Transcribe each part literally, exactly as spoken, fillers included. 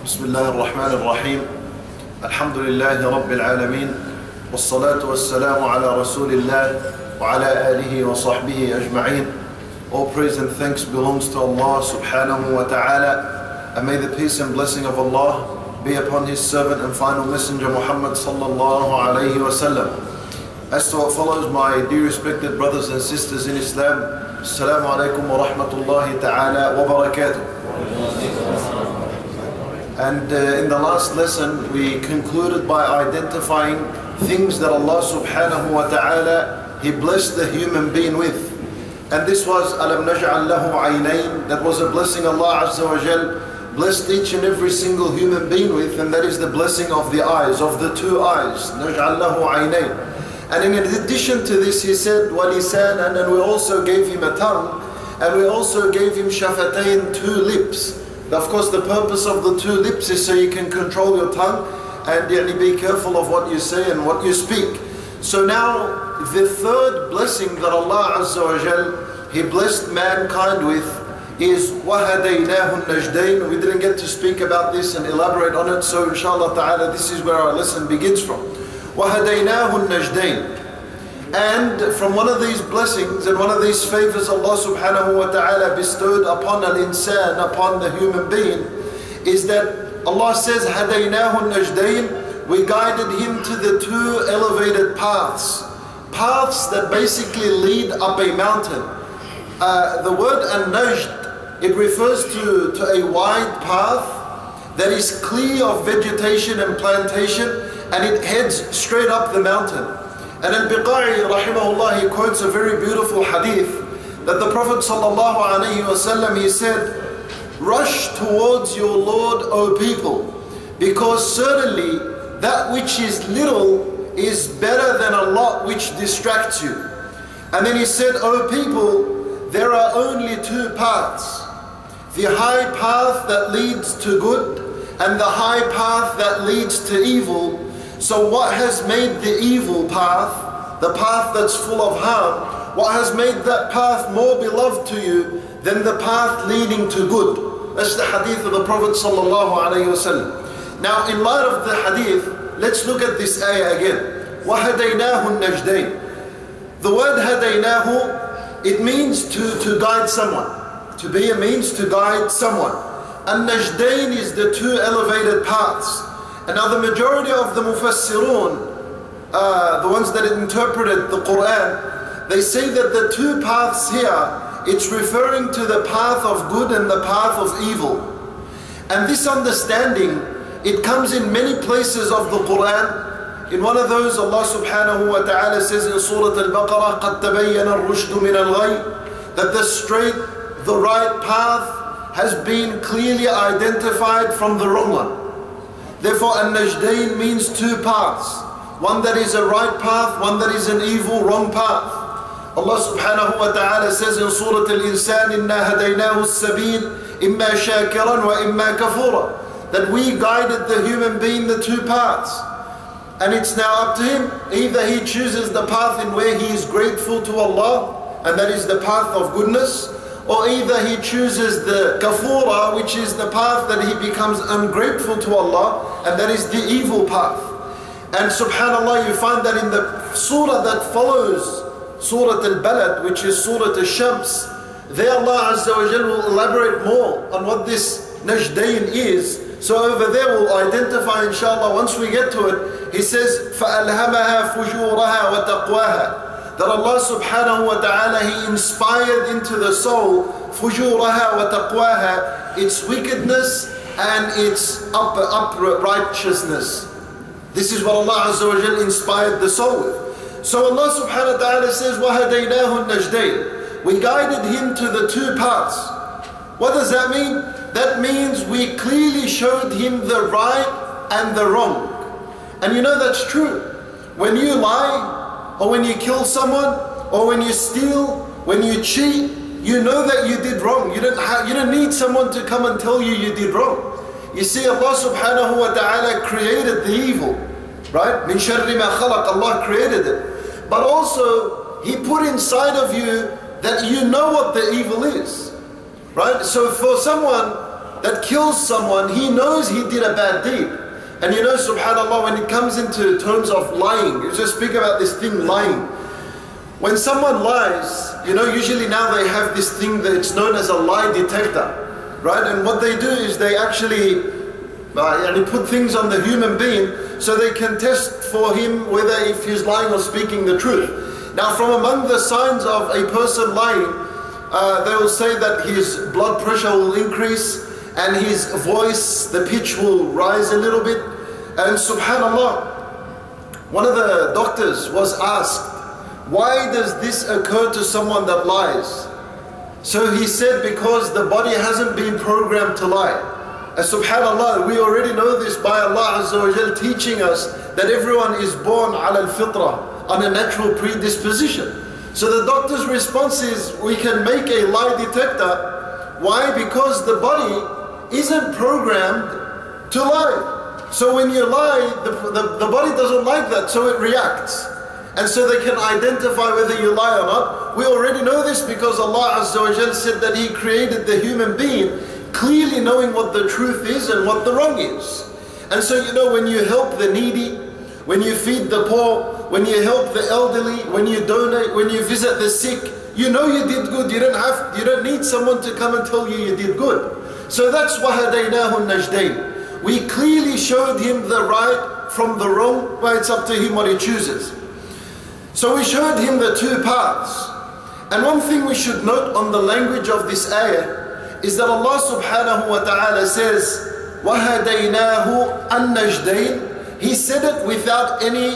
بسم الله الرحمن الرحيم الحمد لله رب العالمين والصلاة والسلام على رسول الله وعلى آله وصحبه أجمعين. All praise and thanks belongs to Allah subhanahu wa ta'ala, and may the peace and blessing of Allah be upon His servant and final messenger Muhammad sallallahu alayhi wa sallam. As to what follows, my dear respected brothers and sisters in Islam, Assalamu alaikum wa rahmatullahi ta'ala wa barakatuh. And uh, in the last lesson we concluded by identifying things that Allah subhanahu wa ta'ala He blessed the human being with. And this was Alam naj'al lahu aynayn, that was a blessing Allah Azza wa Jal blessed each and every single human being with, and that is the blessing of the eyes, of the two eyes. Naj'al lahu aynayn. And in addition to this He said walisan, and then we also gave him a tongue, and we also gave him shafatayn, two lips. Of course, the purpose of the two lips is so you can control your tongue and yani, be careful of what you say and what you speak. So now, the third blessing that Allah Azza wa Jal He blessed mankind with is وَهَدَيْنَاهُ النَّجْدَيْنِ. We didn't get to speak about this and elaborate on it, so inshallah ta'ala this is where our lesson begins from. وَهَدَيْنَاهُ النَّجْدَيْنِ. And from one of these blessings and one of these favors Allah subhanahu wa ta'ala bestowed upon al-insan, upon the human being, is that Allah says, هَدَيْنَاهُ النَّجْدَيْنِ. We guided him to the two elevated paths. Paths that basically lead up a mountain. Uh, the word an-najd, it refers to, to a wide path that is clear of vegetation and plantation, and it heads straight up the mountain. And Al-Biqai rahimahullah, he quotes a very beautiful hadith that the Prophet sallallahu alayhi wa sallam, he said, rush towards your Lord, O people, because certainly that which is little is better than a lot which distracts you. And then he said, O people, there are only two paths. The high path that leads to good and the high path that leads to evil. So what has made the evil path, the path that's full of harm, what has made that path more beloved to you than the path leading to good? That's the hadith of the Prophet sallallahu alaihi wasallam. Now in light of the hadith, let's look at this ayah again. وَهَدَيْنَاهُ النَّجْدَيْنِ. The word هَدَيْنَاهُ, it means to, to guide someone. To be a means to guide someone. And-najdayn is the two elevated paths. And now the majority of the mufassirun, uh, the ones that interpreted the Quran, they say that the two paths here, it's referring to the path of good and the path of evil. And this understanding, it comes in many places of the Quran. In one of those, Allah subhanahu wa ta'ala says in Surah Al-Baqarah, قَدْ تَبَيَّنَ الرُّشْدُ مِنَ الْغَيِّ, that the straight, the right path has been clearly identified from the wrong one. Therefore, an-najdayn means two paths. One that is a right path, one that is an evil, wrong path. Allah subhanahu wa ta'ala says in Surah Al-Insan, إِنَّا هَدَيْنَاهُ السَّبِيلِ إِمَّا شَاكِرًا وَإِمَّا كَفُورًا. That we guided the human being the two paths. And it's now up to him. Either he chooses the path in where he is grateful to Allah, and that is the path of goodness, or either he chooses the kafura, which is the path that he becomes ungrateful to Allah, and that is the evil path. And subhanallah, you find that in the surah that follows Surah Al-Balad, which is Surah Al-Shams, there Allah Azza wa Jal will elaborate more on what this najdayn is. So over there we'll identify inshallah, once we get to it, he says, فَأَلْهَمَهَا فُجُورَهَا وَتَقْوَاهَا. That Allah subhanahu wa ta'ala, He inspired into the soul فُجُورَهَا وَتَقْوَاهَا, its wickedness and its uprightness. This is what Allah Azza wa Jal inspired the soul with. So Allah subhanahu wa ta'ala says, وَهَدَيْنَاهُ النَّجْدَيْنِ. We guided him to the two paths. What does that mean? That means we clearly showed him the right and the wrong. And you know that's true. When you lie, or when you kill someone, or when you steal, when you cheat, you know that you did wrong. You don't have, you don't need someone to come and tell you you did wrong. You see, Allah subhanahu wa ta'ala created the evil, right? Min sharri ma khalaq, Allah created it. But also, He put inside of you that you know what the evil is, right? So for someone that kills someone, he knows he did a bad deed. And you know, subhanAllah, when it comes into terms of lying, you just speak about this thing, lying. When someone lies, you know, usually now they have this thing that it's known as a lie detector, right? And what they do is they actually uh, put things on the human being so they can test for him whether if he's lying or speaking the truth. Now, from among the signs of a person lying, uh, they will say that his blood pressure will increase and his voice, the pitch will rise a little bit. And subhanAllah, one of the doctors was asked, why does this occur to someone that lies? So he said, because the body hasn't been programmed to lie. And subhanAllah, we already know this by Allah Azza wa Jal teaching us that everyone is born ala al-fitrah, on a natural predisposition. So the doctor's response is, we can make a lie detector. Why? Because the body isn't programmed to lie. So when you lie, the, the, the body doesn't like that, so it reacts. And so they can identify whether you lie or not. We already know this because Allah Azza wa Jal said that He created the human being clearly knowing what the truth is and what the wrong is. And so you know, when you help the needy, when you feed the poor, when you help the elderly, when you donate, when you visit the sick, you know you did good. You don't have, you don't need someone to come and tell you you did good. So that's وَهَدَيْنَاهُ النَّجْدَيْنِ. We clearly showed him the right from the wrong, but it's up to him what he chooses. So we showed him the two paths. And one thing we should note on the language of this ayah is that Allah subhanahu wa ta'ala says, وَهَدَيْنَاهُ النَّجْدَيْنِ. He said it without any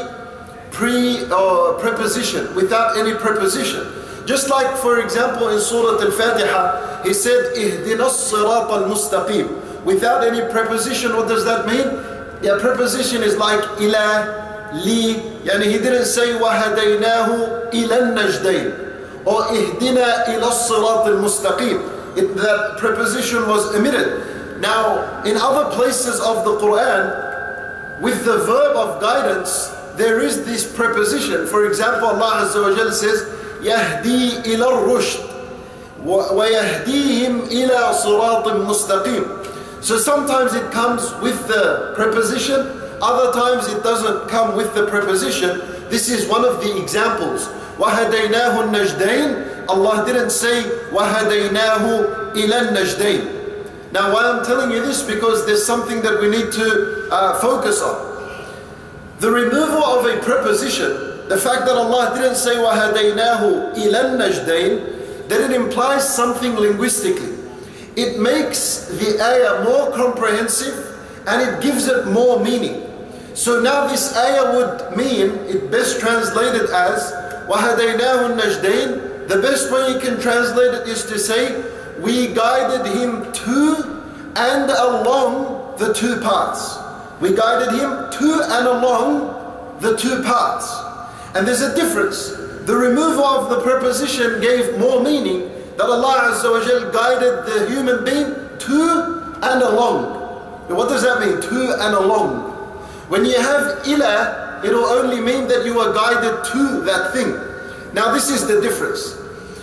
pre or preposition, without any preposition. Just like, for example, in Surah Al-Fatiha, He said, اهدنا الصراط المستقيم. Without any preposition, what does that mean? Yeah, preposition is like ila, li. Yani He didn't say وَهَدَيْنَاهُ إِلَى النَّجْدَيْنِ or اهدنا إلى الصراط المستقيم. It, that preposition was omitted. Now, in other places of the Quran, with the verb of guidance, there is this preposition. For example, Allah Azza wa Jalla says, يهدي إلى الرشد ويهديهم إلى صراط مستقيم. So sometimes it comes with the preposition, other times it doesn't come with the preposition. This is one of the examples. وَهَدَيْنَاهُ النَّجْدَيْنِ. Allah didn't say وَهَدَيْنَاهُ إِلَى النَّجْدَيْنِ. Now why I'm telling you this, because there's something that we need to uh, focus on. The removal of a preposition, the fact that Allah didn't say وَهَدَيْنَاهُ إِلَى النَّجْدَيْنِ, that it implies something linguistically. It makes the ayah more comprehensive and it gives it more meaning. So now this ayah would mean, it best translated as وَهَدَيْنَاهُ النَّجْدَيْنِ. The best way you can translate it is to say, we guided him to and along the two paths. We guided him to and along the two paths. And there's a difference. The removal of the preposition gave more meaning, that Allah Azza wa Jal guided the human being to and along. Now what does that mean, to and along? When you have ila, it'll only mean that you are guided to that thing. Now this is the difference.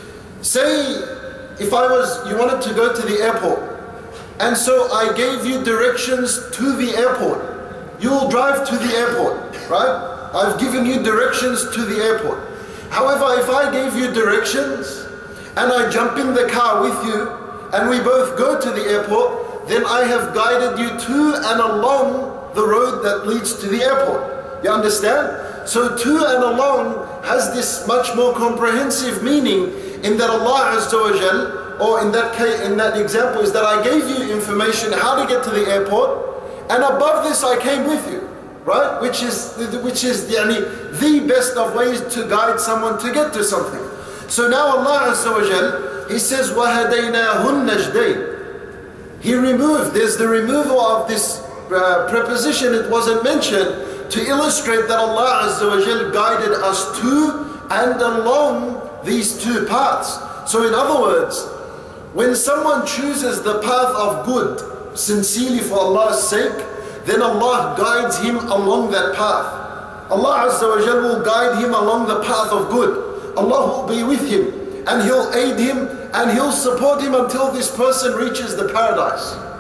Say, if I was, you wanted to go to the airport, and so I gave you directions to the airport. You will drive to the airport, right? I've given you directions to the airport. However, if I gave you directions, and I jump in the car with you, and we both go to the airport, then I have guided you to and along the road that leads to the airport. You understand? So to and along has this much more comprehensive meaning, in that Allah Azza wa Jal, or in that case, in that example, is that I gave you information how to get to the airport, and above this I came with you, right? Which is which is yani, the best of ways to guide someone to get to something. So now Allah Azza wa Jal, He says وَهَدَيْنَاهُ النَّجْدَيْنِ. He removed, there's the removal of this uh, preposition, it wasn't mentioned, to illustrate that Allah Azza wa Jal guided us to and along these two paths. So in other words, when someone chooses the path of good sincerely for Allah's sake, then Allah guides him along that path. Allah Azza wa Jal will guide him along the path of good. Allah will be with him and He'll aid him and He'll support him until this person reaches the paradise.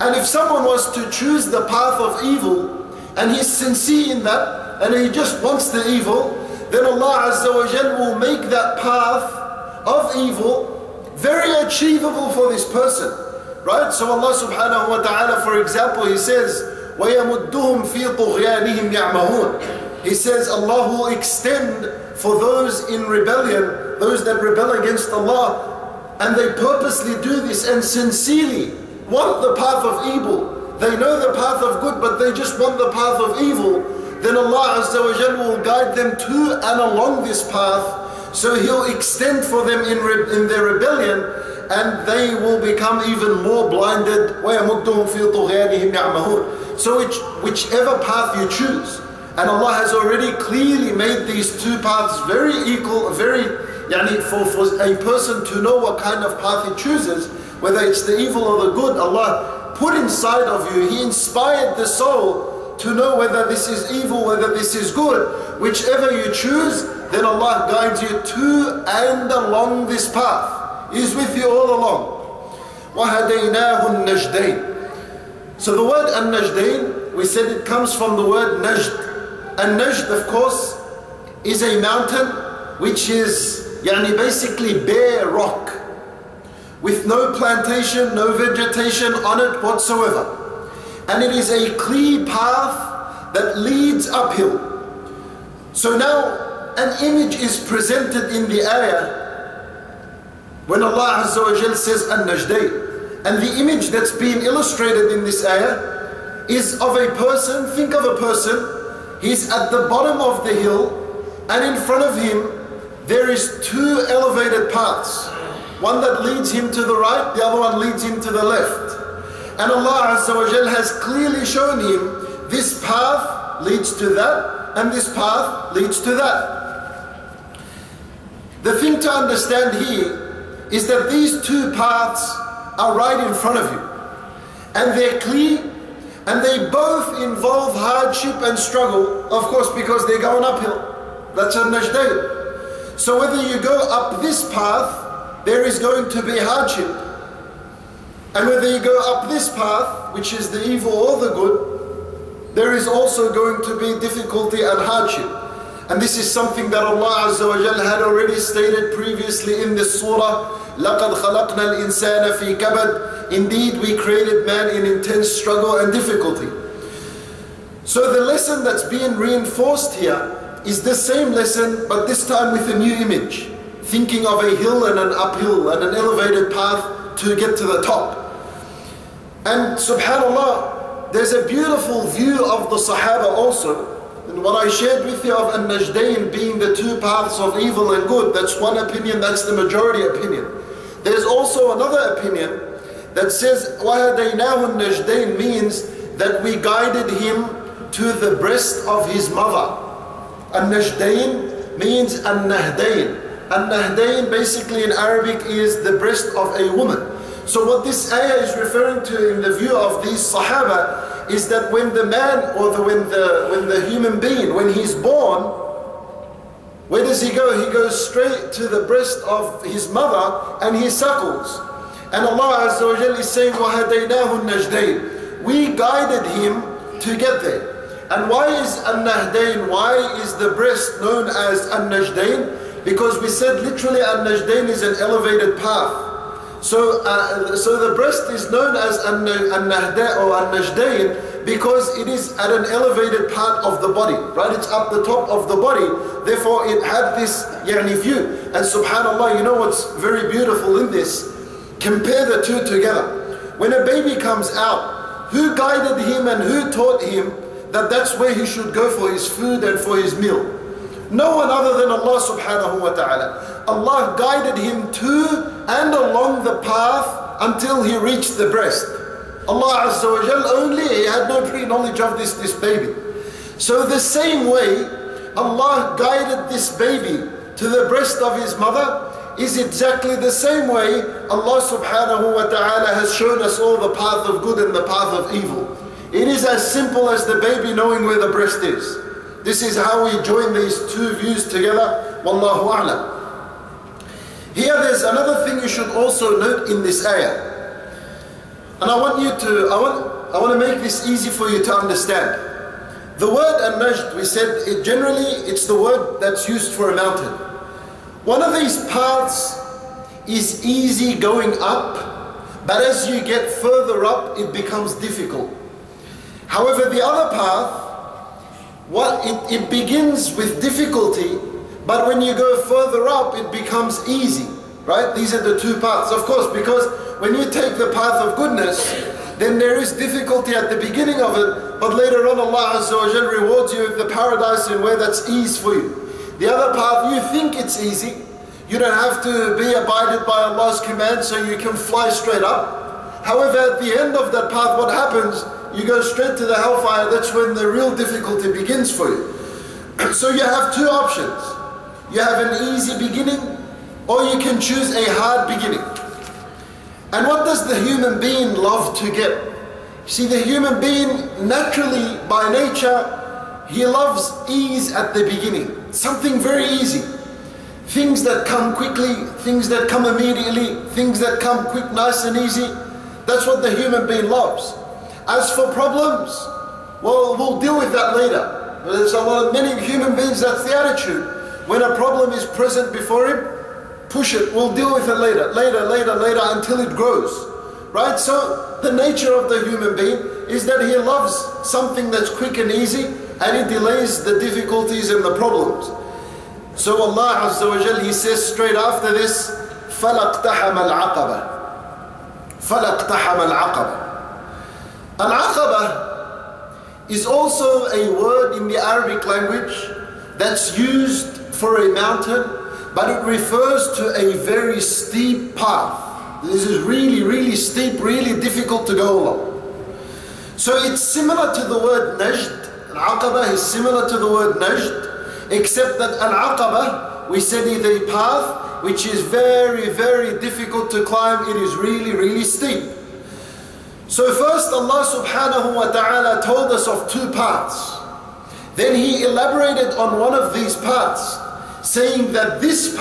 And if someone was to choose the path of evil, and he's sincere in that, and he just wants the evil, then Allah Azza wa Jal will make that path of evil very achievable for this person. Right? So Allah subhanahu wa ta'ala, for example, He says, وَيَمُدُّهُمْ فِي طُغْيَانِهِمْ يَعْمَهُونَ. He says Allah will extend for those in rebellion, those that rebel against Allah, and they purposely do this and sincerely want the path of evil. They know the path of good, but they just want the path of evil. Then Allah Azza wa Jal will guide them to and along this path. So He'll extend for them in, re in their rebellion, and they will become even more blinded. وَيَمُدُّهُمْ فِي طُغْيَانِهِمْ يَعْمَهُونَ. So which, whichever path you choose, and Allah has already clearly made these two paths very equal, very, yani for, for a person to know what kind of path he chooses, whether it's the evil or the good, Allah put inside of you, He inspired the soul to know whether this is evil, whether this is good. Whichever you choose, then Allah guides you to and along this path. He is with you all along. وَهَدَيْنَاهُ النَّجْدَيْنِ. So the word An-Najdain, we said it comes from the word Najd. And Najd, of course, is a mountain which is yani basically bare rock, with no plantation, no vegetation on it whatsoever. And it is a clear path that leads uphill. So now an image is presented in the ayah when Allah Azza wa Jal says An-Najdain. And the image that's being illustrated in this ayah is of a person. Think of a person, he's at the bottom of the hill, and in front of him there is two elevated paths. One that leads him to the right, the other one leads him to the left. And Allah Azza wa Jal has clearly shown him this path leads to that, and this path leads to that. The thing to understand here is that these two paths are right in front of you, and they're clear, and they both involve hardship and struggle, of course, because they're going uphill. That's An-Najdain. So whether you go up this path, there is going to be hardship, and whether you go up this path, which is the evil or the good, there is also going to be difficulty and hardship. And this is something that Allah Azza wa Jal had already stated previously in this surah. لَقَدْ خَلَقْنَا الْإِنسَانَ فِي كَبَدٍ. Indeed, we created man in intense struggle and difficulty. So the lesson that's being reinforced here is the same lesson, but this time with a new image. Thinking of a hill and an uphill and an elevated path to get to the top. And subhanAllah, there's a beautiful view of the Sahaba also. And what I shared with you of An-Najdain being the two paths of evil and good, that's one opinion, that's the majority opinion. There's also another opinion that says وَهَدَيْنَاهُ النَّجْدَيْنِ means that we guided him to the breast of his mother. An-Najdain means An-Nahdain. An-Nahdain basically in Arabic is the breast of a woman. So what this ayah is referring to in the view of these Sahaba is that when the man or the, when, the, when the human being, when he's born, where does he go? He goes straight to the breast of his mother and he suckles. And Allah Azza wa Jalla is saying, وَهَدَيْنَاهُ النَّجْدَيْنِ. We guided him to get there. And why is An-Nahdain, why is the breast known as An-Najdain? Because we said literally An-Najdain is an elevated path. So, uh, so the breast is known as An-Nahda or An-Najdain because it is at an elevated part of the body, right? It's up the top of the body. Therefore, it had this yani view. And subhanAllah, you know what's very beautiful in this? Compare the two together. When a baby comes out, who guided him and who taught him that that's where he should go for his food and for his meal? No one other than Allah subhanahu wa ta'ala. Allah guided him to and along the path until he reached the breast. Allah Azza wa Jal only, he had no pre-knowledge of this, this baby. So the same way Allah guided this baby to the breast of his mother is exactly the same way Allah subhanahu wa ta'ala has shown us all the path of good and the path of evil. It is as simple as the baby knowing where the breast is. This is how we join these two views together. Wallahu a'lam. Here there's another thing you should also note in this ayah. And I want you to, I want, I want to make this easy for you to understand. The word An-Najd, we said, it generally, it's the word that's used for a mountain. One of these paths is easy going up, but as you get further up, it becomes difficult. However, the other path, what it, it begins with difficulty, but when you go further up, it becomes easy, right? These are the two paths, of course, because when you take the path of goodness, then there is difficulty at the beginning of it, but later on Allah Azza wa Jal rewards you with the paradise in where that's ease for you. The other path, you think it's easy, you don't have to be abided by Allah's command, so you can fly straight up. However, at the end of that path, what happens? You go straight to the hellfire. That's when the real difficulty begins for you. So you have two options. You have an easy beginning, or you can choose a hard beginning. And what does the human being love to get? See, the human being naturally, by nature, he loves ease at the beginning. Something very easy. Things that come quickly, things that come immediately, things that come quick, nice and easy. That's what the human being loves. As for problems, well, we'll deal with that later. But there's a lot of many human beings, that's the attitude. When a problem is present before him, push it, we'll deal with it later, later, later, later, until it grows. Right? So the nature of the human being is that he loves something that's quick and easy, and he delays the difficulties and the problems. So Allah Azza wa Jal, He says straight after this, فَلَقْتَحَمَ الْعَقَبَةِ فَلَقْتَحَمَ الْعَقَبَةِ Al-Aqaba is also a word in the Arabic language that's used for a mountain, but it refers to a very steep path. This is really, really steep, really difficult to go along. So it's similar to the word Najd. Al-Aqaba is similar to the word Najd, except that Al-Aqaba, we said, is a path which is very, very difficult to climb. It is really, really steep. So first Allah subhanahu wa ta'ala told us of two paths. Then He elaborated on one of these paths, saying that this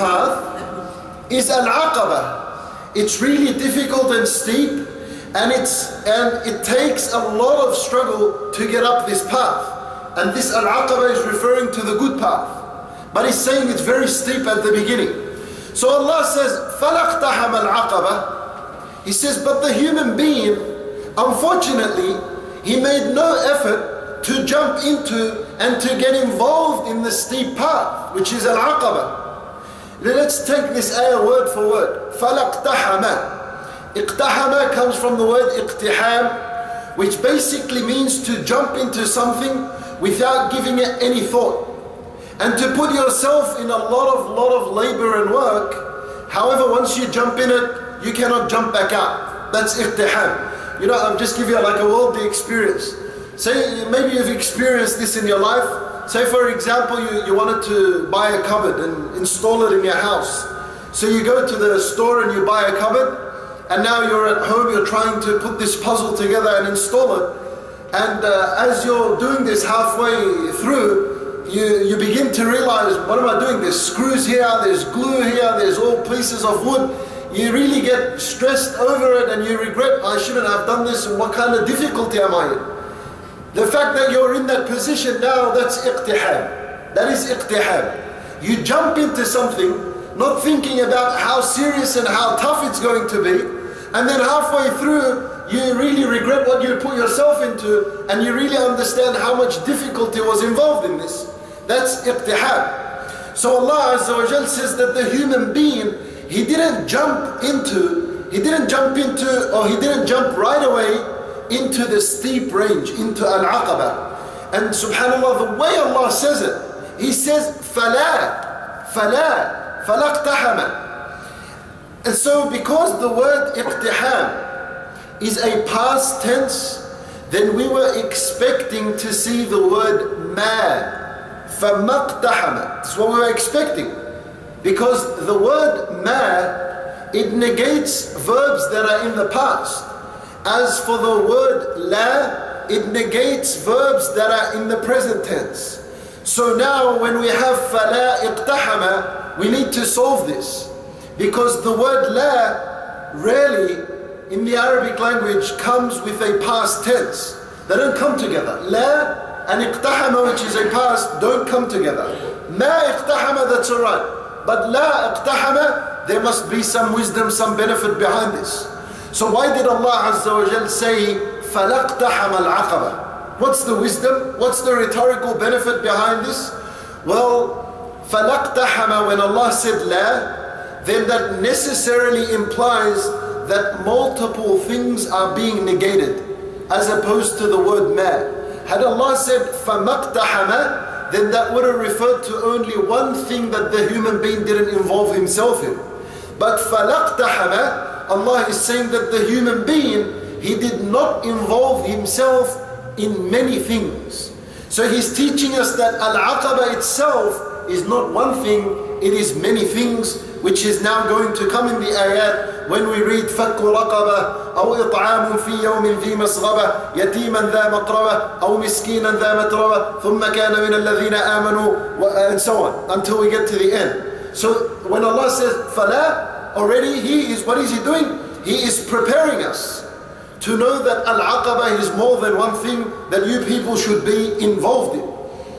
path is Al-Aqaba. It's really difficult and steep, and it's and it takes a lot of struggle to get up this path. And this Al-Aqaba is referring to the good path, but He's saying it's very steep at the beginning. So Allah says, فَلَقْتَحَمَ الْعَقَبَةِ He says, but the human being, unfortunately, he made no effort to jump into and to get involved in the steep path, which is Al-Aqaba. Let's take this ayah word for word. فَلَقْتَحَمَ Iqtahama comes from the word iqtiham, which basically means to jump into something without giving it any thought, and to put yourself in a lot of lot of labor and work. However, once you jump in it, you cannot jump back out. That's iqtiham. You know, I'll just give you like a worldly experience. Say maybe you've experienced this in your life. Say for example, you, you wanted to buy a cupboard and install it in your house. So you go to the store and you buy a cupboard, and now you're at home, you're trying to put this puzzle together and install it. And uh, as you're doing this halfway through, you, you begin to realize, what am I doing? There's screws here, there's glue here, there's all pieces of wood. You really get stressed over it and you regret, I shouldn't have done this, and what kind of difficulty am I in? The fact that you're in that position now, that's iqtiham. That is iqtiham. You jump into something, not thinking about how serious and how tough it's going to be, and then halfway through, you really regret what you put yourself into, and you really understand how much difficulty was involved in this. That's iqtiham. So Allah Azza wa Jal says that the human being, he didn't jump into, he didn't jump into, or he didn't jump right away into the steep range, into Al-Aqaba. And subhanAllah, the way Allah says it, He says, فَلَا فَلَا فَلَقْتَحَمَ. And so because the word iqtiham is a past tense, then we were expecting to see the word ma, فَمَقْتَحَمَ. That's what we were expecting. Because the word ma, it negates verbs that are in the past. As for the word la, it negates verbs that are in the present tense. So now when we have فَلَا إِقْتَحَمَ, we need to solve this. Because the word la, really, in the Arabic language comes with a past tense. They don't come together. La and iqtahama, which is a past, don't come together. Ma iqtahama, that's alright. But la iqtahama, there must be some wisdom, some benefit behind this. So why did Allah Azza wa Jal say, فَلَقْتَحَمَ الْعَقَبَةِ? What's the wisdom? What's the rhetorical benefit behind this? Well, فَلَقْتَحَمَ, when Allah said la, then that necessarily implies that multiple things are being negated, as opposed to the word ma. Had Allah said فَمَقْتَحَمَ, then that would have referred to only one thing that the human being didn't involve himself in. But فَلَقْتَحَمَ, Allah is saying that the human being, he did not involve himself in many things. So he's teaching us that Al-Aqaba itself is not one thing, it is many things, which is now going to come in the ayat when we read فَكُّ رَقَبَةٍ أَوْ إِطْعَامٌ فِي يَوْمٍ ذِي مَسْغَبَةٍ يَتِيمًا ذَا مَقْرَبَةٍ أَوْ مِسْكِينًا ذَا مَتْرَبَةٍ ثُمَّ كَانَ مِنَ الَّذِينَ آمَنُوا, and so on, until we get to the end. So when Allah says فَلَا, already He is, what is He doing? He is preparing us to know that Al-Aqaba is more than one thing that you people should be involved in.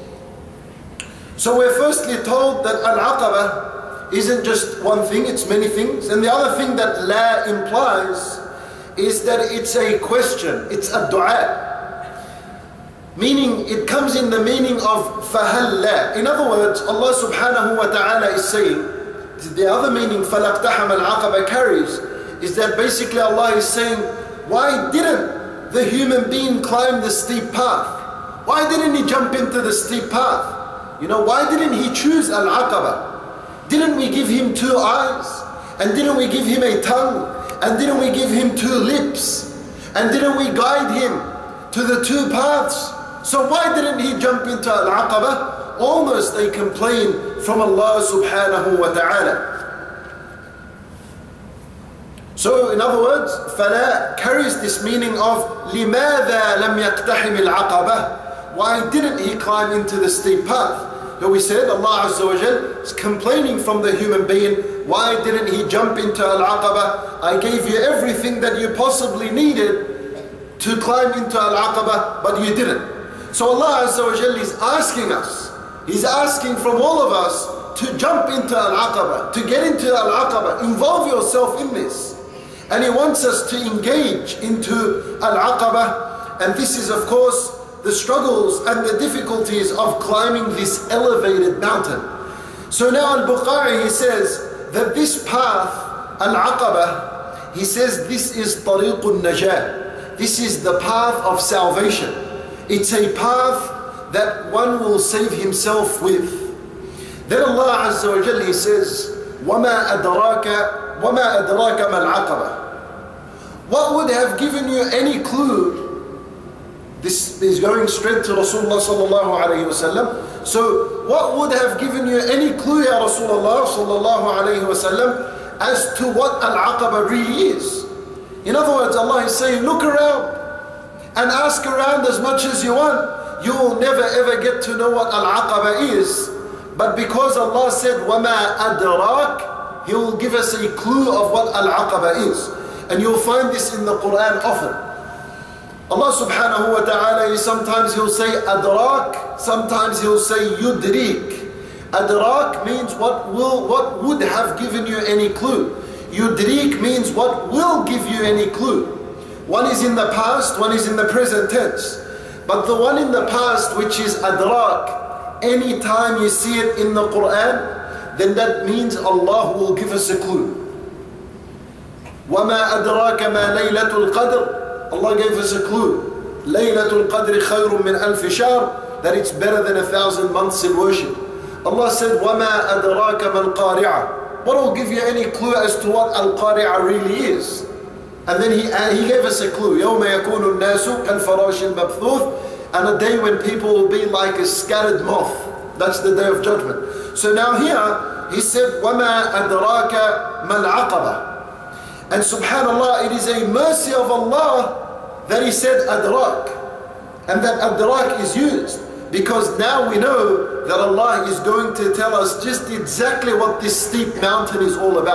So we're firstly told that Al-Aqaba isn't just one thing, it's many things. And the other thing that la implies is that it's a question, it's a dua. Meaning, it comes in the meaning of فَهَلْ لَا. In other words, Allah subhanahu wa ta'ala is saying, the other meaning فَلَقْتَحَمَ الْعَقَبَ carries, is that basically Allah is saying, why didn't the human being climb the steep path? Why didn't he jump into the steep path? You know, why didn't he choose Al-Aqaba? Didn't we give him two eyes? And didn't we give him a tongue? And didn't we give him two lips? And didn't we guide him to the two paths? So why didn't he jump into Al-Aqaba? Almost a complaint from Allah subhanahu wa ta'ala. So in other words, فَلَا carries this meaning of لِمَاذَا لَمْ يَقْتَحِمِ الْعَقَبَةِ? Why didn't he climb into the steep path? So we said Allah Azza wa Jal is complaining from the human being, why didn't he jump into Al-Aqaba? I gave you everything that you possibly needed to climb into Al-Aqaba, but you didn't. So Allah Azza wa Jal is asking us, He's asking from all of us to jump into Al-Aqaba, to get into Al-Aqaba, involve yourself in this. And He wants us to engage into Al-Aqaba, and this is of course the struggles and the difficulties of climbing this elevated mountain. So now Al-Bukhari, he says that this path, Al-Aqaba, he says this is Tariqun Najah. This is the path of salvation. It's a path that one will save himself with. Then Allah Azza wa Jalla, He says, وَمَا أَدْرَاكَ وَمَا أَدْرَاكَ مَا الْعَقَبَةِ. What would have given you any clue? This is going straight to Rasulullah sallallahu alayhi wa sallam. So what would have given you any clue, Ya Rasulullah sallallahu alayhi wa sallam, as to what Al-Aqaba really is? In other words, Allah is saying, look around and ask around as much as you want. You will never ever get to know what Al-Aqaba is. But because Allah said, وَمَا أَدْرَاكَ, He will give us a clue of what Al-Aqaba is. And you'll find this in the Quran often. Allah subhanahu wa ta'ala, sometimes He'll say adrak, sometimes He'll say yudrik. Adrak means what will, what would have given you any clue. Yudrik means what will give you any clue. One is in the past, one is in the present tense. But the one in the past, which is adrak, any time you see it in the Quran, then that means Allah will give us a clue. وَمَا أَدْرَاكَ مَا لَيْلَةُ الْقَدْرِ. Allah gave us a clue. Laylatul Qadri khayrun min alfi shahr, that it's better than a thousand months in worship. Allah said, وَمَا أَدْرَاكَ مَا الْقَارِعَةِ. What will give you any clue as to what Al-Qari'ah really is? And then he, uh, he gave us a clue. يَوْمَ يَكُونُ النَّاسُ كَالْفَرَاشِ الْمَبْثُوثِ. And a day when people will be like a scattered moth. That's the day of judgment. So now here, he said, وَمَا أَدْرَاكَ مَا الْعَقَبَةِ. And subhanallah, it is a mercy of Allah that He said adrak, and that adrak is used, because now we know that Allah is going to tell us just exactly what this steep mountain is all about.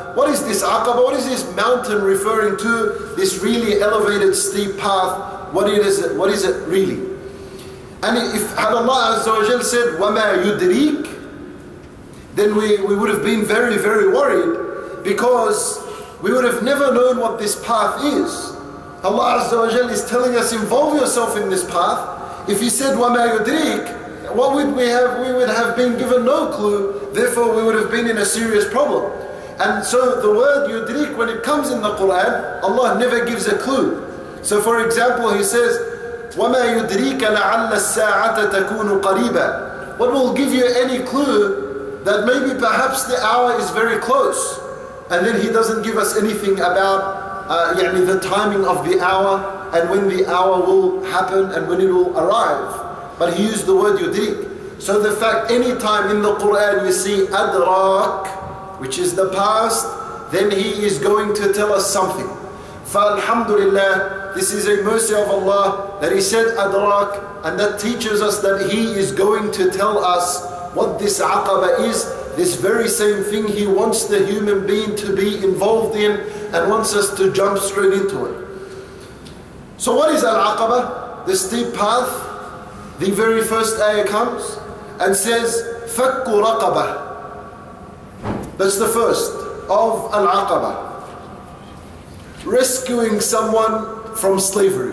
what is this Aqaba? What is this mountain referring to? This really elevated steep path, what is it, what is it really? And if had Allah Azza wa Jal said, وَمَا يُدْرِيكَ, then we, we would have been very, very worried, because we would have never known what this path is. Allah Azza wa Jal is telling us, involve yourself in this path. If He said, وَمَا يُدْرِيكَ, what would we have? We would have been given no clue, therefore we would have been in a serious problem. And so the word yudrik, when it comes in the Quran, Allah never gives a clue. So for example, He says, وَمَا يُدْرِيكَ لَعَلَّ السَّاعَةَ تَكُونُ قَرِيبًا. What will give you any clue that maybe perhaps the hour is very close? And then He doesn't give us anything about uh, يعني the timing of the hour and when the hour will happen and when it will arrive. But He used the word yudrik. So the fact, any time in the Quran you see adrak, which is the past, then He is going to tell us something. فَالْحَمْدُلِلَّهِ, this is a mercy of Allah that He said adrak, and that teaches us that He is going to tell us what this aqaba is. This very same thing He wants the human being to be involved in and wants us to jump straight into it. So what is al-aqaba? The steep path. The very first ayah comes and says, فَكُّ رَقَبَةٍ. That's the first of al-aqaba. Rescuing someone from slavery.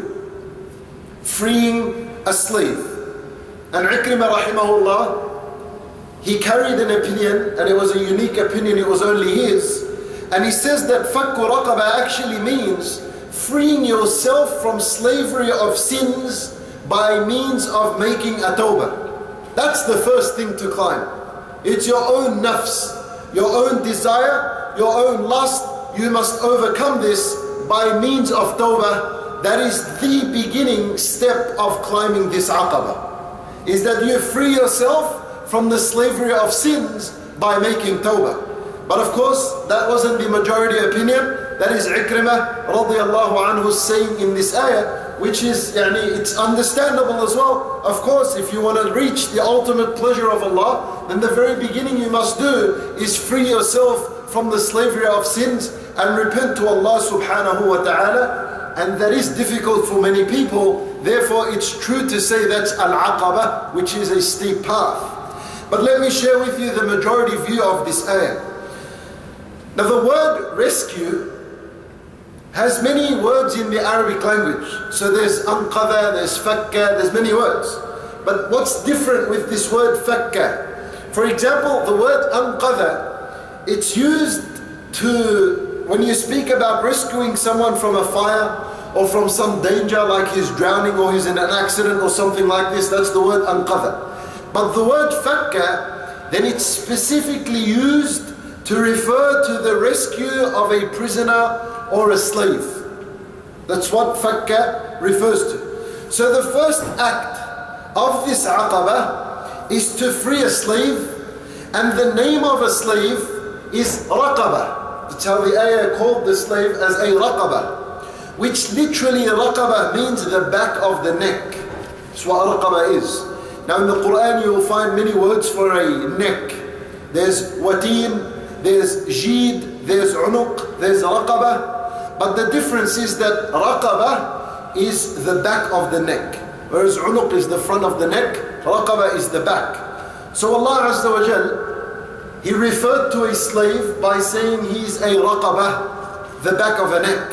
Freeing a slave. And Ikrimah rahimahullah, he carried an opinion, and it was a unique opinion, it was only his. And he says that فَكُّ رَقَبَةٍ actually means freeing yourself from slavery of sins by means of making a tawbah. That's the first thing to climb. It's your own nafs, your own desire, your own lust. You must overcome this by means of tawbah. That is the beginning step of climbing this aqaba. Is that you free yourself from the slavery of sins by making tawbah. But of course, that wasn't the majority opinion. That is Ikrimah radiallahu anhu saying in this ayah, which is, yani, it's understandable as well. Of course, if you want to reach the ultimate pleasure of Allah, then the very beginning you must do is free yourself from the slavery of sins and repent to Allah subhanahu wa ta'ala. And that is difficult for many people. Therefore, it's true to say that's al-aqaba, which is a steep path. But let me share with you the majority view of this ayah. Now the word rescue has many words in the Arabic language. So there's anqadha, there's fakka, there's many words. But what's different with this word fakka? For example, the word anqadha, it's used to, when you speak about rescuing someone from a fire or from some danger, like he's drowning or he's in an accident or something like this, that's the word anqadha. But the word fakka, then it's specifically used to refer to the rescue of a prisoner or a slave. That's what fakka refers to. So the first act of this aqaba is to free a slave, and the name of a slave is raqaba. That's how the ayah called the slave as a raqaba, which literally raqaba means the back of the neck. That's what raqaba is. Now in the Quran you will find many words for a neck. There's wateen, there's jid, there's unuq, there's raqaba. But the difference is that raqaba is the back of the neck, whereas unuq is the front of the neck, raqaba is the back. So Allah Azza wa Jal, He referred to a slave by saying he's a raqaba, the back of a neck.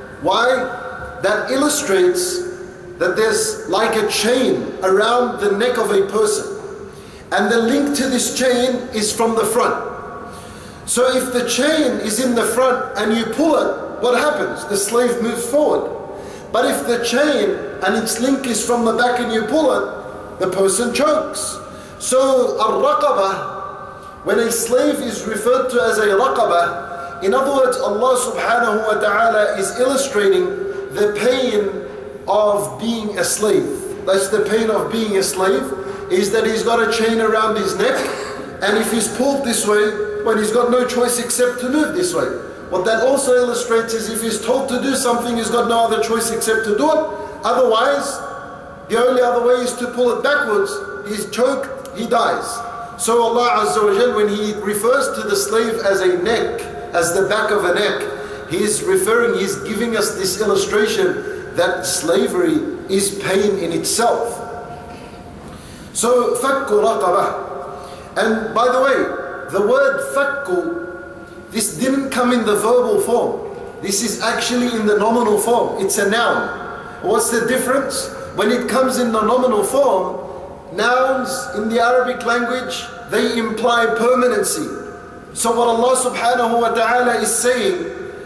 Why? That illustrates that there's like a chain around the neck of a person, and the link to this chain is from the front. So if the chain is in the front and you pull it, what happens? The slave moves forward. But if the chain and its link is from the back and you pull it, the person chokes. So al-raqaba, when a slave is referred to as a raqaba, in other words, Allah subhanahu wa ta'ala is illustrating the pain of being a slave. That's the pain of being a slave, is that he's got a chain around his neck, and if he's pulled this way, when he's got no choice except to move this way. What that also illustrates is if he's told to do something, he's got no other choice except to do it. Otherwise, the only other way is to pull it backwards. He's choked, he dies. So Allah Azza wa Jal, when He refers to the slave as a neck, as the back of a neck. He's referring, he's giving us this illustration that slavery is pain in itself. So, fakku raqabah. And by the way, the word fakku, this didn't come in the verbal form. This is actually in the nominal form. It's a noun. What's the difference? When it comes in the nominal form, nouns in the Arabic language, they imply permanency. So what Allah subhanahu wa ta'ala is saying,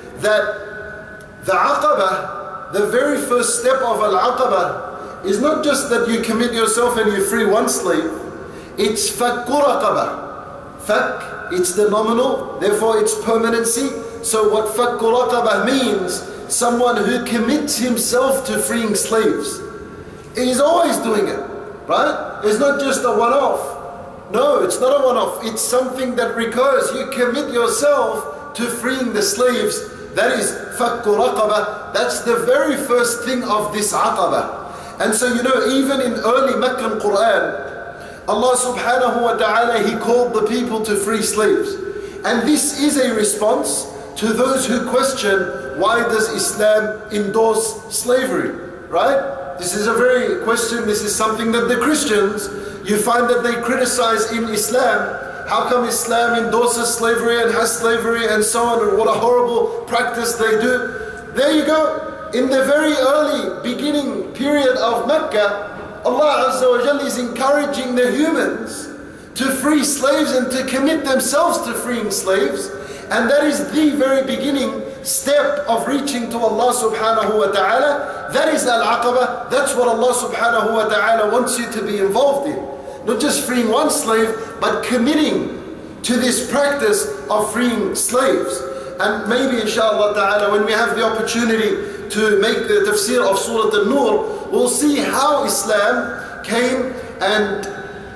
that the aqabah, the very first step of al-aqabah, is not just that you commit yourself and you free one slave. It's fakku raqabah. Fak, it's the nominal, therefore it's permanency. So what fakku raqabah means, someone who commits himself to freeing slaves. He's always doing it, right? It's not just a one-off. No, it's not a one-off. It's something that recurs. You commit yourself to freeing the slaves. That is fakku raqabah. That's the very first thing of this aqabah. And so, you know, even in early Meccan Quran, Allah subhanahu wa ta'ala, He called the people to free slaves. And this is a response to those who question, why does Islam endorse slavery, right? This is a very question, this is something that the Christians, you find that they criticize in Islam. How come Islam endorses slavery and has slavery and so on, and what a horrible practice they do? There you go. In the very early beginning period of Mecca, Allah Azza wa Jalla is encouraging the humans to free slaves and to commit themselves to freeing slaves. And that is the very beginning step of reaching to Allah subhanahu wa ta'ala. That is al-aqabah. That's what Allah subhanahu wa ta'ala wants you to be involved in. Not just freeing one slave, but committing to this practice of freeing slaves. And maybe inshallah ta'ala, when we have the opportunity to make the tafsir of Surah An-Nur, we'll see how Islam came and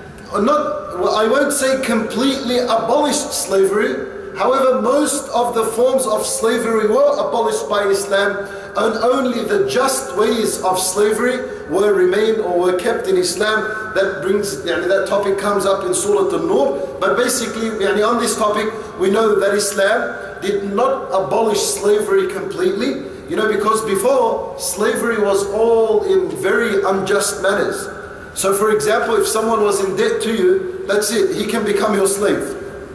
not, well, I won't say completely abolished slavery. However, most of the forms of slavery were abolished by Islam, and only the just ways of slavery were remained or were kept in Islam. That brings, yani that topic comes up in Surah An-Nur. But basically, yani on this topic, we know that Islam did not abolish slavery completely. You know, because before, slavery was all in very unjust manners. So for example, if someone was in debt to you, that's it, he can become your slave.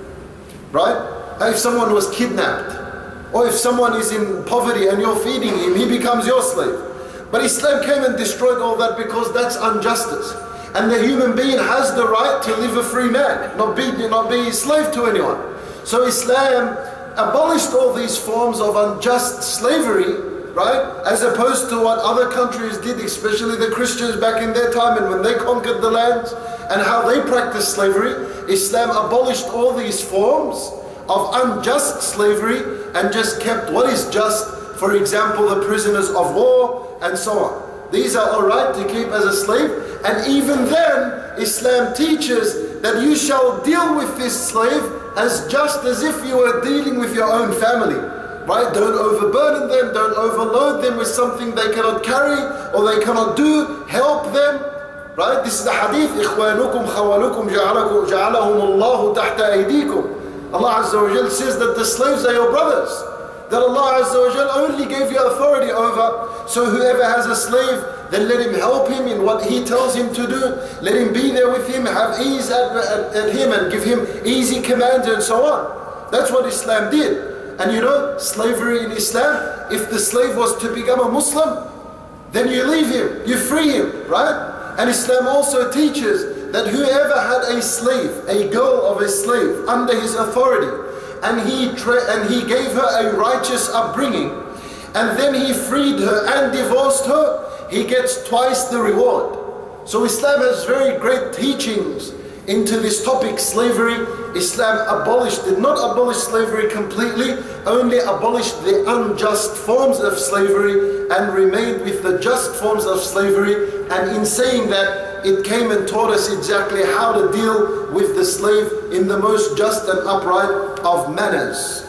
Right? If someone was kidnapped, or if someone is in poverty and you're feeding him, he becomes your slave. But Islam came and destroyed all that because that's injustice. And the human being has the right to live a free man, not be, not be a slave to anyone. So Islam abolished all these forms of unjust slavery, right? As opposed to what other countries did, especially the Christians back in their time and when they conquered the lands and how they practiced slavery. Islam abolished all these forms of unjust slavery and just kept what is just, for example, the prisoners of war and so on. These are all right to keep as a slave, and even then Islam teaches that you shall deal with this slave as just as if you were dealing with your own family. Right? Don't overburden them, don't overload them with something they cannot carry or they cannot do. Help them. Right? This is the hadith, إِخْوَانُكُمْ خَوَالُكُمْ جَعَلَهُمُ اللَّهُ تَحْتَ أَيْدِيكُمْ. Allah Azza wa Jal says that the slaves are your brothers, that Allah Azza wa Jal only gave you authority over. So whoever has a slave, then let him help him in what he tells him to do. Let him be there with him, have ease at, at, at him and give him easy commands and so on. That's what Islam did. And you know, slavery in Islam, if the slave was to become a Muslim, then you leave him, you free him, right? And Islam also teaches that whoever had a slave, a girl of a slave under his authority, and he tra- and he gave her a righteous upbringing, and then he freed her and divorced her, he gets twice the reward. So Islam has very great teachings into this topic, slavery. Islam abolished, did not abolish slavery completely, only abolished the unjust forms of slavery and remained with the just forms of slavery. And in saying that, it came and taught us exactly how to deal with the slave in the most just and upright of manners.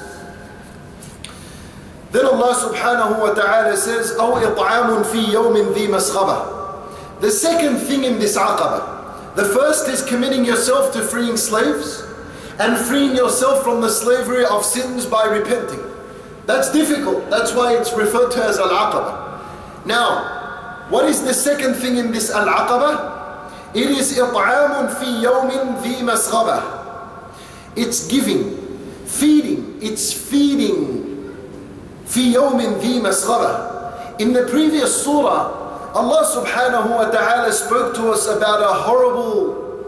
Then Allah subhanahu wa ta'ala says, أَوْ إِطْعَامٌ فِي يَوْمٍ ذِي مَسْغَبَةٍ. The second thing in this aqabah, the first is committing yourself to freeing slaves, and freeing yourself from the slavery of sins by repenting. That's difficult. That's why it's referred to as Al-Aqaba. Now, what is the second thing in this Al-Aqaba? It is إطعام في يوم ذي مسغبة. It's giving, feeding. It's feeding. في يوم ذي مسغبة. In the previous surah, Allah subhanahu wa ta'ala spoke to us about a horrible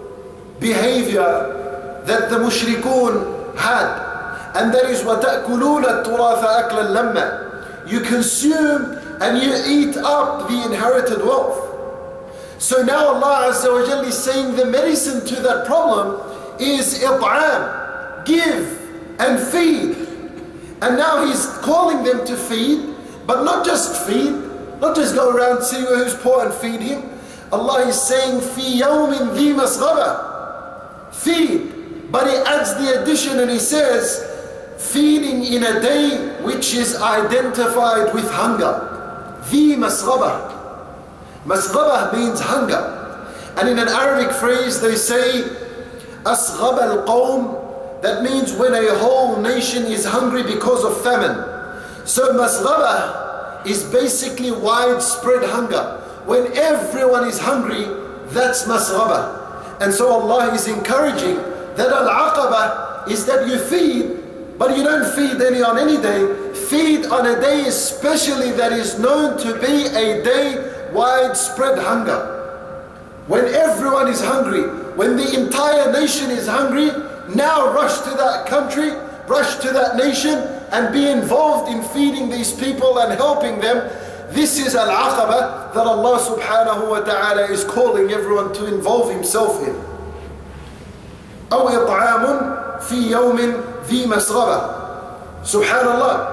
behavior that the mushrikun had. And that is وَتَأْكُلُونَ التُّرَاثَ أَكْلًا لَمَّا. You consume and you eat up the inherited wealth. So now Allah Azza wa Jalla is saying the medicine to that problem is إطعام, give and feed. And now He's calling them to feed, but not just feed, not just go around see who's poor and feed him. Allah is saying في يوم ذي مسغبة, feed. But He adds the addition and He says feeding in a day which is identified with hunger. ذي مسغبة. Masghaba means hunger. And in an Arabic phrase they say أصغب القوم. That means when a whole nation is hungry because of famine. So masghaba is basically widespread hunger. When everyone is hungry, that's masghaba. And so Allah is encouraging that Al-Aqaba is that you feed, but you don't feed any on any day. Feed on a day especially that is known to be a day widespread hunger. When everyone is hungry, when the entire nation is hungry, now rush to that country, rush to that nation and be involved in feeding these people and helping them. This is Al-Aqaba that Allah subhanahu wa ta'ala is calling everyone to involve himself in. أو إطعام في يوم ذي مسغبة. Subhanallah.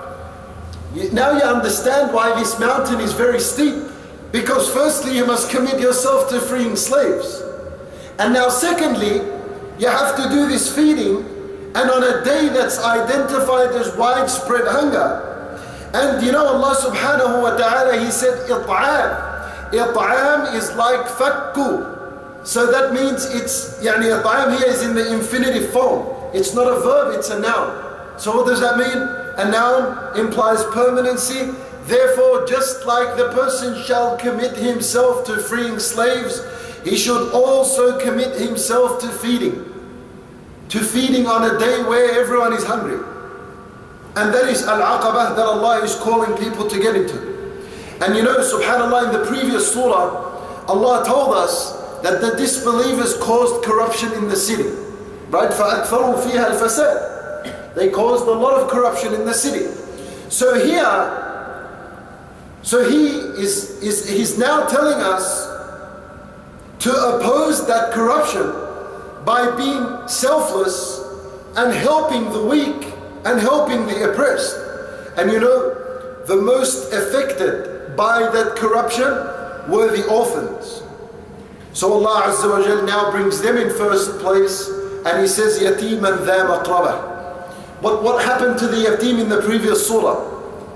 Now you understand why this mountain is very steep. Because firstly you must commit yourself to freeing slaves. And now secondly, you have to do this feeding, and on a day that's identified as widespread hunger. And you know Allah subhanahu wa ta'ala, He said إطعام. إطعام is like fakku. So that means it's, يعني إطعام here is in the infinitive form. It's not a verb, it's a noun. So what does that mean? A noun implies permanency. Therefore, just like the person shall commit himself to freeing slaves, he should also commit himself to feeding. To feeding on a day where everyone is hungry. And that is Al-Aqabah that Allah is calling people to get into. And you know, subhanAllah, in the previous surah, Allah told us that the disbelievers caused corruption in the city. Right? فَأَكْثَرُوا فِيهَا الْفَسَادِ. They caused a lot of corruption in the city. So here, So he is, is he's now telling us to oppose that corruption by being selfless and helping the weak and helping the oppressed. And you know, the most affected by that corruption were the orphans. So Allah Azza wa Jal now brings them in first place, and He says, يَتِيمًا ذَا مَقْرَبَةٍ. But what happened to the yatim in the previous surah?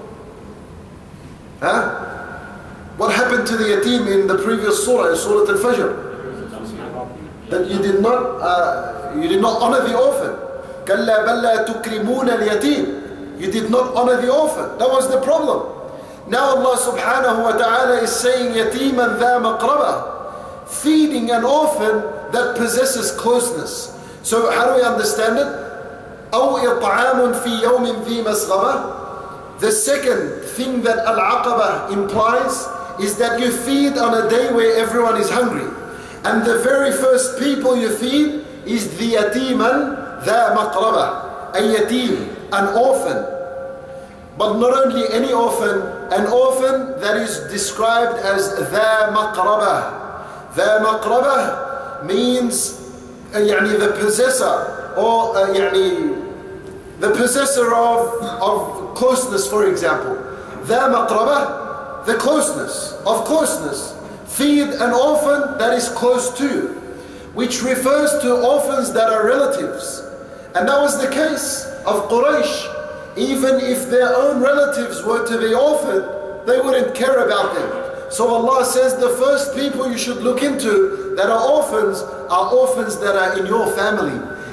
Huh? What happened to the yatim in the previous surah, Surah Al-Fajr? That you did not, uh, you did not honor the orphan. كَلَّا بَلَّا تُكْرِمُونَ الْيَتِيمِ. You did not honor the orphan. That was the problem. Now Allah subhanahu wa ta'ala is saying يَتِيمًا ذَا مَقْرَبَةٍ, feeding an orphan that possesses closeness. So how do we understand it? أَوْ إِطْعَامٌ فِي يَوْمٍ ذِي مَسْغَبَةٍ. The second thing that Al-Aqaba implies is that you feed on a day where everyone is hungry. And the very first people you feed is the yatiman dha maqraba, a yatim, an orphan. But not only any orphan, an orphan that is described as dha maqraba. Dha maqraba means uh, يعني the possessor, or uh, يعني the possessor of, of closeness, for example. Dha maqraba, the closeness, of closeness. Feed an orphan that is close to you, which refers to orphans that are relatives. And that was the case of Quraysh. Even if their own relatives were to be orphaned, they wouldn't care about them. So Allah says the first people you should look into that are orphans are orphans that are in your family.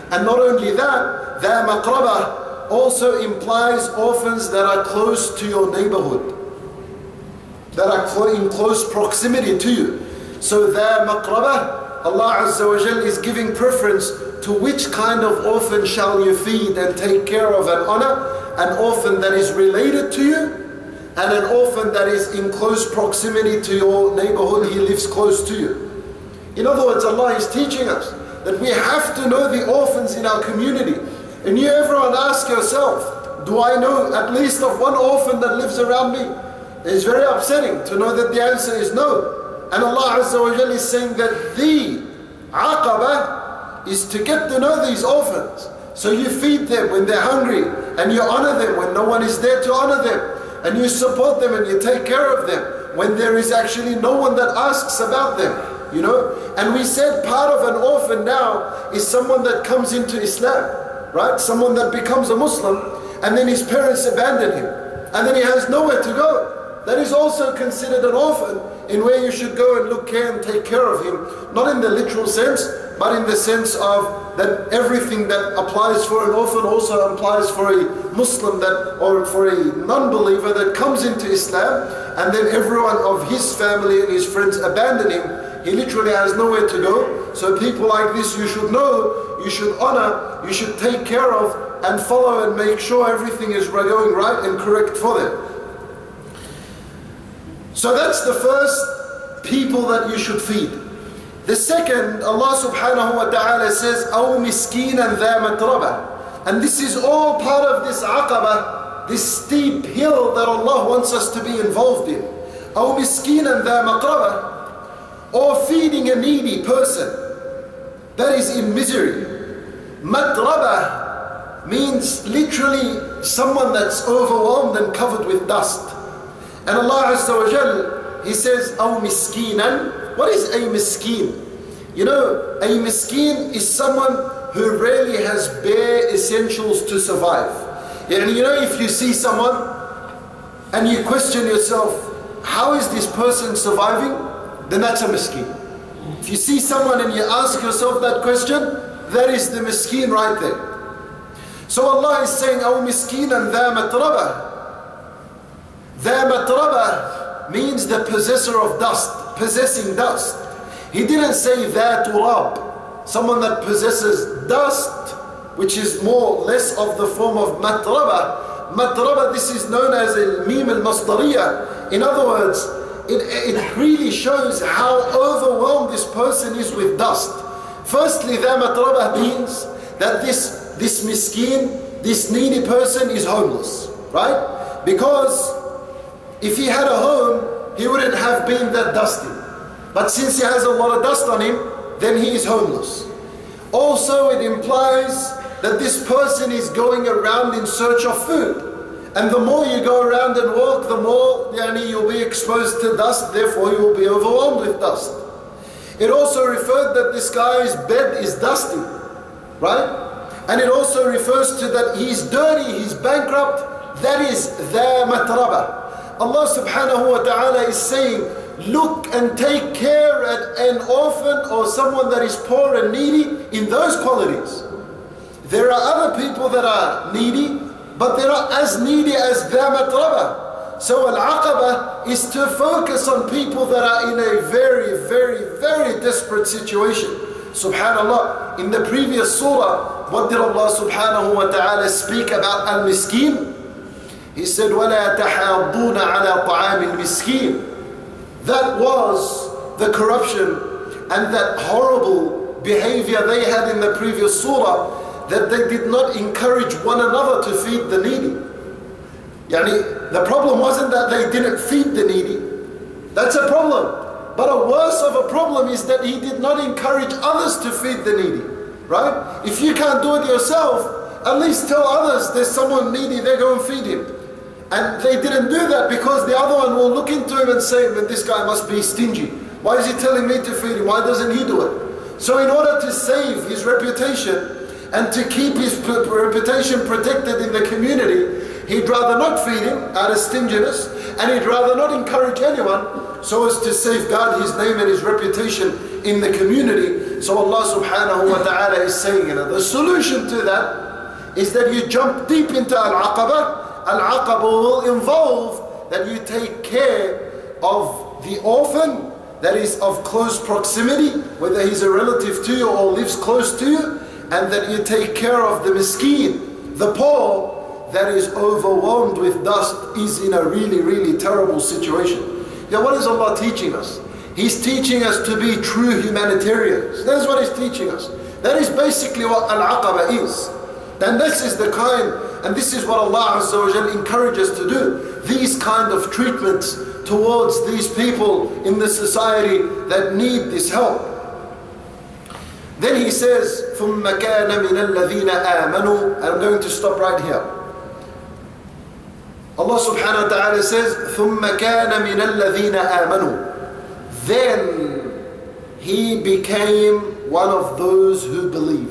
And not only that, ذا مقربة also implies orphans that are close to your neighborhood, that are in close proximity to you. So ذا مقربة, Allah Azza wa Jal is giving preference to which kind of orphan shall you feed and take care of and honor. An orphan that is related to you, and an orphan that is in close proximity to your neighborhood, he lives close to you. In other words, Allah is teaching us that we have to know the orphans in our community. And you everyone ask yourself, do I know at least of one orphan that lives around me? It's very upsetting to know that the answer is no. And Allah Azza wa Jalla is saying that the aqabah is to get to know these orphans. So you feed them when they're hungry, and you honor them when no one is there to honor them, and you support them and you take care of them when there is actually no one that asks about them, you know. And we said part of an orphan now is someone that comes into Islam, right? Someone that becomes a Muslim and then his parents abandon him and then he has nowhere to go. That is also considered an orphan, in where you should go and look care and take care of him, not in the literal sense, but in the sense of that everything that applies for an orphan also applies for a Muslim that, or for a non-believer that comes into Islam, and then everyone of his family and his friends abandon him. He literally has nowhere to go. So people like this you should know, you should honor, you should take care of and follow and make sure everything is going right and correct for them. So that's the first people that you should feed. The second, Allah subhanahu wa ta'ala says, أَوْ مِسْكِينًا ذَا مَتْرَبَةً. And this is all part of this aqabah, this steep hill that Allah wants us to be involved in. أَوْ مِسْكِينًا ذَا مَقْرَبَةً. Or feeding a needy person that is in misery. Matrabah means literally someone that's overwhelmed and covered with dust. And Allah Azza wa Jal, He says, أَوْ مِسْكِينًا. What is a miskeen? You know, a miskeen is someone who really has bare essentials to survive. And you know, if you see someone and you question yourself, how is this person surviving? Then that's a miskeen. If you see someone and you ask yourself that question, that is the miskeen right there. So Allah is saying, أَوْ مِسْكِينًا ذَا مَتْرَبَةً. ذَا مَتْرَبَةً means the possessor of dust, possessing dust. He didn't say ذَا تُرَابٍ, someone that possesses dust, which is more less of the form of matraba. Matraba, this is known as al-mim al-masdariyah. In other words, it, it really shows how overwhelmed this person is with dust. Firstly, ذَا مَتْرَبَةً means that this, this miskeen, this needy person is homeless, right? Because if he had a home, he wouldn't have been that dusty. But since he has a lot of dust on him, then he is homeless. Also, it implies that this person is going around in search of food. And the more you go around and walk, the more yani, you'll be exposed to dust, therefore you will be overwhelmed with dust. It also referred that this guy's bed is dusty, right? And it also refers to that he's dirty, he's bankrupt. That is ذَا مَتْرَبَةً. Allah subhanahu wa ta'ala is saying, look and take care at an orphan or someone that is poor and needy in those qualities. There are other people that are needy, but they're not as needy as ذَا مَتْرَبَةً. So al-aqabah is to focus on people that are in a very, very, very desperate situation. Subhanallah, in the previous surah, what did Allah subhanahu wa ta'ala speak about al-miskeen? He said, وَلَا تَحَاضُّونَ عَلَى طَعَامِ الْمِسْكِينِ. That was the corruption and that horrible behavior they had in the previous surah, that they did not encourage one another to feed the needy. Yani, the problem wasn't that they didn't feed the needy. That's a problem. But a worse of a problem is that he did not encourage others to feed the needy. Right? If you can't do it yourself, at least tell others there's someone needy, they go and feed him. And they didn't do that because the other one will look into him and say, "Man, this guy must be stingy. Why is he telling me to feed him? Why doesn't he do it?" So in order to save his reputation and to keep his reputation protected in the community, he'd rather not feed him out of stinginess, and he'd rather not encourage anyone so as to safeguard his name and his reputation in the community. So Allah subhanahu wa ta'ala is saying, you know, the solution to that is that you jump deep into Al-Aqaba. Al-Aqaba will involve that you take care of the orphan that is of close proximity, whether he's a relative to you or lives close to you, and that you take care of the miskin, the poor, that is overwhelmed with dust, is in a really, really terrible situation. Yeah, what is Allah teaching us? He's teaching us to be true humanitarians. That is what He's teaching us. That is basically what Al-Aqaba is. And this is the kind, and this is what Allah Azza wa Jal encourages us to do. These kind of treatments towards these people in the society that need this help. Then He says, ثُمَّ كَانَ مِنَ الَّذِينَ آمَنُوا. I'm going to stop right here. Allah subhanahu wa ta'ala says, ثُمَّ كَانَ مِنَ الَّذِينَ آمَنُوا. Then he became one of those who believed.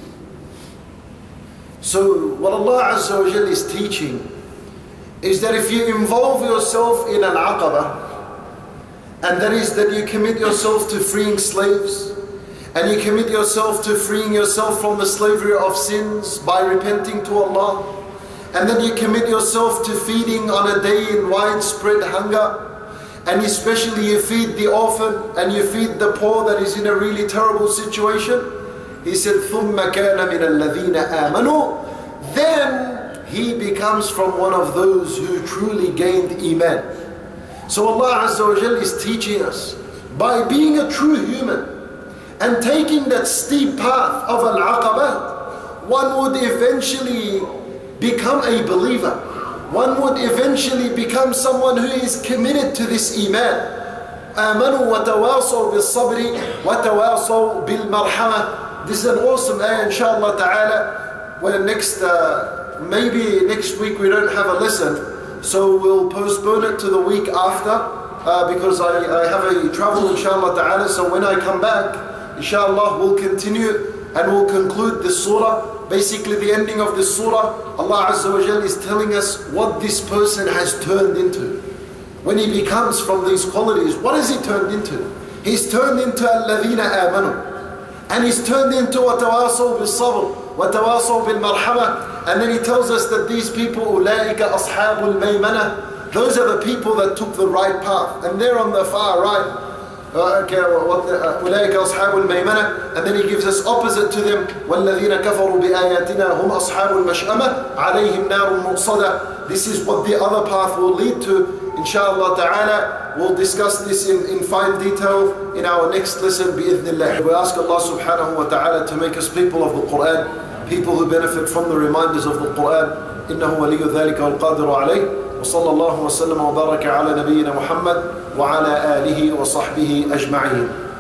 So what Allah Azza wa Jal is teaching is that if you involve yourself in an aqaba, and that is that you commit yourself to freeing slaves, and you commit yourself to freeing yourself from the slavery of sins by repenting to Allah, and then you commit yourself to feeding on a day in widespread hunger, and especially you feed the orphan and you feed the poor that is in a really terrible situation. He said, ثُمَّ كَانَ مِنَ الَّذِينَ آمَنُوا. Then he becomes from one of those who truly gained Iman. So Allah Azza wa Jal is teaching us, by being a true human and taking that steep path of Al-Aqaba, one would eventually become a believer. One would eventually become someone who is committed to this Iman. آمنوا وتواصوا بالصبر وتواصوا بالمرحمة. This is an awesome ayah, inshallah ta'ala. When next, uh, maybe next week we don't have a lesson, so we'll postpone it to the week after, uh, because I, I have a travel, inshallah ta'ala. So when I come back, inshallah, we'll continue and we'll conclude this surah. Basically the ending of this surah, Allah Azza wa Jal is telling us what this person has turned into. When he becomes from these qualities, what has he turned into? He's turned into الَّذِينَ آمَنُوا. And he's turned into وَتَوَاصَوْا بِالصَّبْرِ وَتَوَاصَوْا بِالْمَرْحَمَةِ. And then he tells us that these people, أُولَٰئِكَ أَصْحَابُ الْمَيْمَنَةِ. Those are the people that took the right path. And they're on the far right. أولئك أصحاب الميمنة. And then he gives us opposite to them, والذين كفروا بآياتنا هم أصحاب المشأمة عليهم نار مؤصدة. This is what the other path will lead to. Inshallah ta'ala, we'll discuss this in, in fine detail in our next lesson, bi'idhnillah. We ask Allah subhanahu wa ta'ala to make us people of the Quran, people who benefit from the reminders of the Quran. إنه ولي ذلك والقادر عليه. وصلى الله وسلم وبارك على نبينا محمد وعلى آله وصحبه أجمعين.